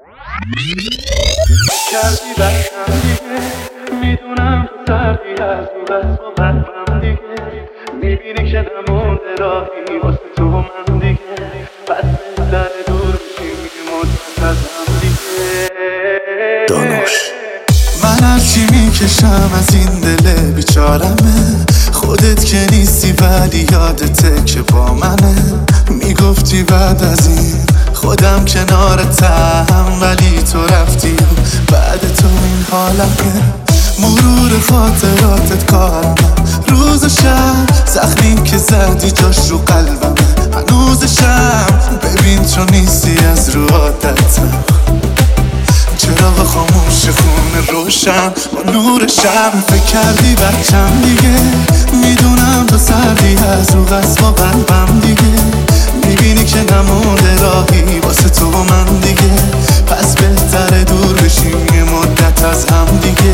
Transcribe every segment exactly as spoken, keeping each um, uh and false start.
کردی بچم دیگه، میدونم تو سردی از اون بس با قلبم دیگه، میبینی که نمونده راهی واسه تو و من دیگه، پس بهتر دور بشیم یه مدت از هم دیگه. دانوش من هرچی میکشم از این دل بیچارمه، خودت که نیستی ولی یادته که با منه. میگفتی بعد از این خودم کنارتم، ولی تو رفتی و بعد تو این حالمه. مرور خاطراتت کارمه، روز و شب زخمی که زدی جاش رو قلبمه هنوزشم. ببین تو نیستی از رو عادتم، چراغ خاموش خونه روشن با نور شب. فکر کردی بچم دیگه، میدونم تو سردی از رو قصد با قلبم دیگه، میبینی که نمونده راهی واسه تو و من دیگه، پس بهتره دور بشیم یه مدت از هم دیگه.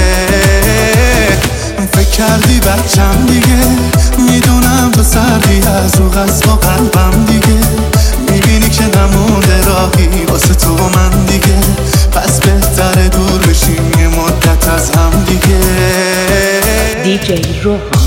فکر کردی بچم دیگه، میدونم تو سردی از رو قصد با قلبم دیگه، میبینی که نمونده راهی واسه تو و من دیگه، پس بهتره دور بشیم یه مدت از هم دیگه. دی جی روحان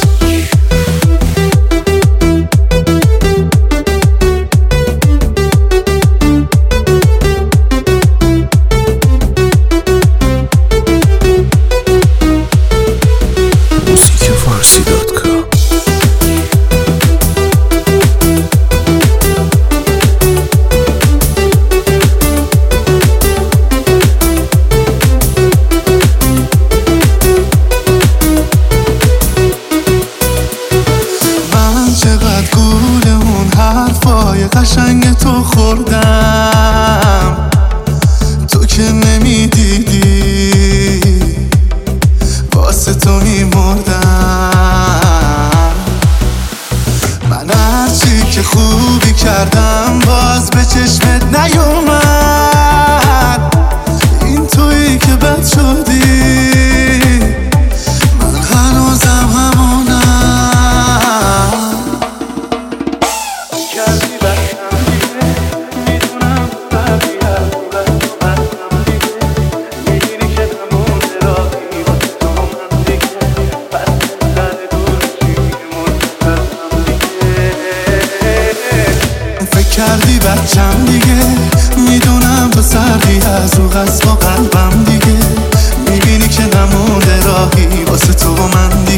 قشنگ تو خوردم، تو که نمیدیدی واسه تو میمردم. من هرچی که خوبی کردم باز به چشمت نیومد، این تویی که بد شدی، من هنوزم همونم. کردی بچم دیگه، میدونم تو سردی از رو قصد با قلبم دیگه، میبینی که نمونده راهی واسه تو و من دیگه.